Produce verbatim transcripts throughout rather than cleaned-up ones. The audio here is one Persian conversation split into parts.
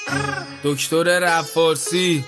دکتر رپ فارسی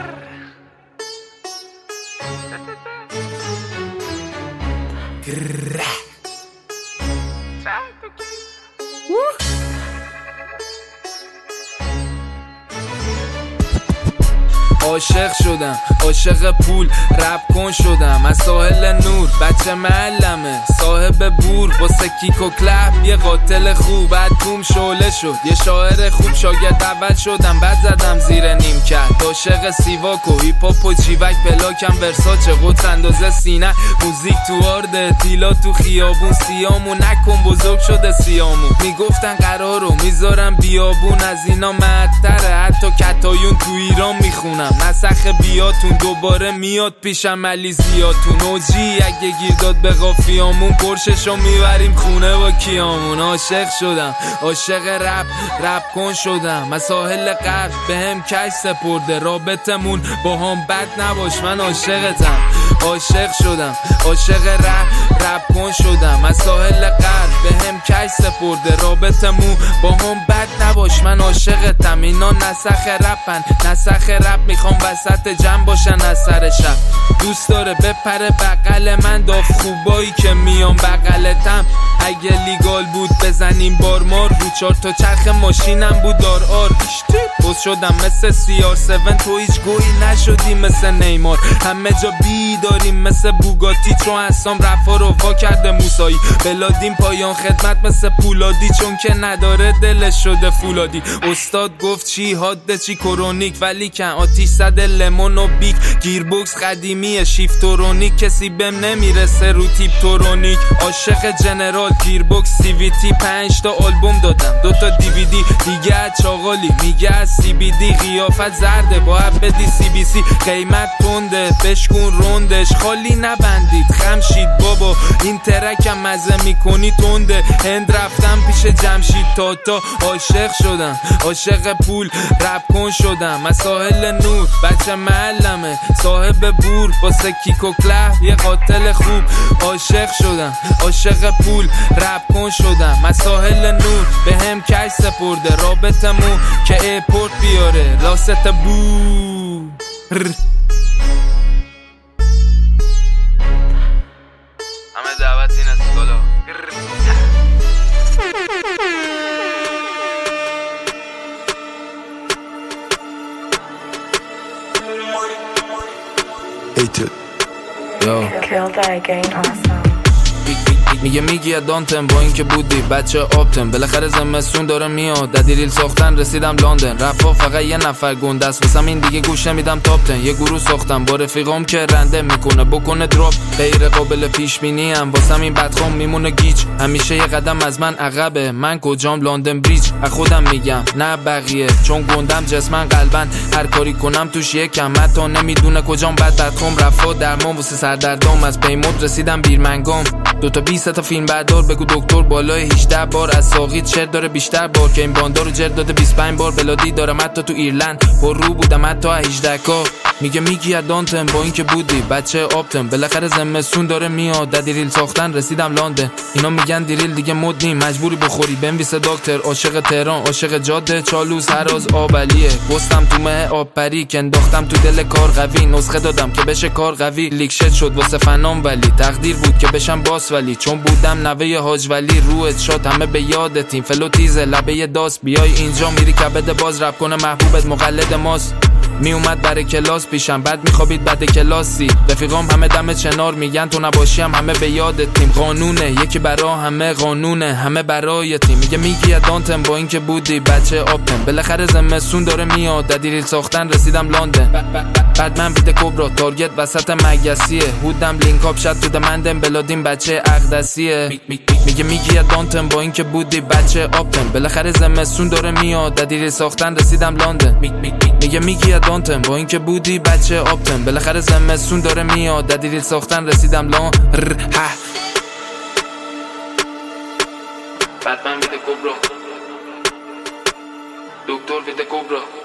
عاشق شدم، عاشق پول رپ کن شدم، از ساحل نور بچه معلمه صاحب بور، واسه کیک و کلپ یه قاتل خوب، بعد توم شعله شد یه شاعر خوب، شاگرد اول شدم بعد زدم زیر نیم کرد، عاشق سیواک و هیپ هاپ و جیوک، پلاکم ورساچه قدس اندازه سینه، موزیک تو آرده تیلا تو خیابون، سیامو نکن بزرگ شده سیامو، میگفتن قرارو میذارم بیابون، از اینا معطره حتی کتایون تو ایران میخونم، نسخ بیاتون دوباره میاد پیشم علی زیاتون، اوجی اگه گیر داد به قافیامون، پرششو میبریم خونه با کیامون، عاشق شدم عاشق رپ رپ کن شدم، از ساحل غرب به هم کش سپرده، رابطمون با هم بد نباش من عاشقتم، عاشق شدم عاشق رپ رپ کن شدم، از ساحل غرب به هم کش سپرده، رابطمون با هم بد نباش من عاشقتم، اینا نسخ رپن نسخ رپ، میخوام وسط جمع باشن از سر شب، دوست داره بپره بغل من، داف خوبایی که میام بغلتم، اگه لیگال بود بزنیم بارمار، رو چار تا چرخ ماشینم بود دار آر، بوز شدم مثل سی آر هفت، تو هیچ گویی نشدی مثل نیمار، همه جا بی داریم مثل بوگاتی، چون حسام رفا رو وا کرده موسایی، بلادیم پایان خدمت مثل پولادی، چون که نداره دلش شده فولادی، استاد گفت چی حاده چی کرونیک، ولی کن آتیش زده لمون و بیک، گیربوکس قدیمیه شیفتورونیک، کسی بهم نمیرسه رو تیپ تورونیک، عاشق جنرال گیربوکس سی وی تی، پنج تا آلبوم دادم دو تا دی وی دی، دیگه از چاغالی میگه از سی بی دی، قیافت زرده باید بدی سی بی سی، قیمت تنده بشکون روندش، خالی نبندید خمشید بابا، این ترکم مزه میکنی تنده، هند رفتم پیش جمشید تاتا، عاشق شدم عاشق پول رپ کن شدم، از ساحل نور بچه معلمه صاحب بور، واسه کیک و کلپ یه قاتل خوب، عاشق شدم عاشق پول رپ کن شدم، از ساحل نور به هم کش سپرده، رابطمون که ایپورت بیاره راست بو همه دعوت این اسکالا میگه میگی دانتم با این که بودی بچه آبتم، بالاخره زمستون داره میاد، ددیریل ساختن رسیدم لندن، رفا فقط یه نفر گنده است واسم، این دیگه گوش نمیدم تاپتن، یه گروه ساختم با رفیقام که رنده میکنه بکنه دراپ، غیر قابل پیش بینی ام واسم این بدخوام میمونه گیج، همیشه یه قدم از من عقبه، من کجام لندن بریج، از خودم میگم نه بقیه، چون گندم جسمن قلبن، هر کاری کنم توش یکم، حتی نمیدونه کجام بد بدخوام، رفا درمان واسه سردردام، از پیمود رسیدم بیرمنگام، دو تا بیست تا فیلم بردار بگو دکتر بالای هجده بار، از ساقی چرت داره بیشتر بار، که این باندارو جرد داده بیست و پنج بار، بلادی دارم حتی تو ایرلند، پر رو بودم حتی هجده کا، میگه میگی دانتم با این که بودی بچه آبتم، بالاخره زمستون داره میاد، ددیریل ساختن رسیدم لندن، اینا میگن دیریل دیگه مد نیم، مجبوری بخوری بنویسه دکتر، عاشق تهران عاشق جاده چالوس هراز آبلیه، گستم تو مه آب پری که انداختم تو دل کار قوی، نسخه دادم که بشه کار قوی، لیک شد شد واسه فنام، ولی تقدیر بود که بشم باس، ولی چون بودم نوه حاج ولی، روحت شاد همه به یادتیم، فلو تیزه لبه داست، بیای اینجا میری کبد باز، رپ کنه محبوبت مقلد ماست، می اومد برای کلاس پیشم بعد میخوابید بعد کلاسی، رفیقام همه دم چنار میگن تو نباشی هم همه به یادتیم، قانونه یکی برا همه قانونه همه برای تیم، میگه میگی دانتم با این که بودی بچه آبتم، بالاخره زمستون داره میاد، ددیریل ساختن رسیدم لندن، بعد من بیت کبرا تارگت وسط مگسیه، هودم لینک اپ شد تو دمندم، بلادیم بچه اقدسیه، میگه میگی دانتم با این که بودی بچه آبتم، بالاخره زمستون داره میاد، ددیریل ساختن رسیدم لندن، میگه میگی دانتم با این که بودی بچه آبتم، بالاخره زمستون داره میاد، ددیریل ساختن رسیدم لندن، بعد من بیت کبرا دکتر بیت کبرا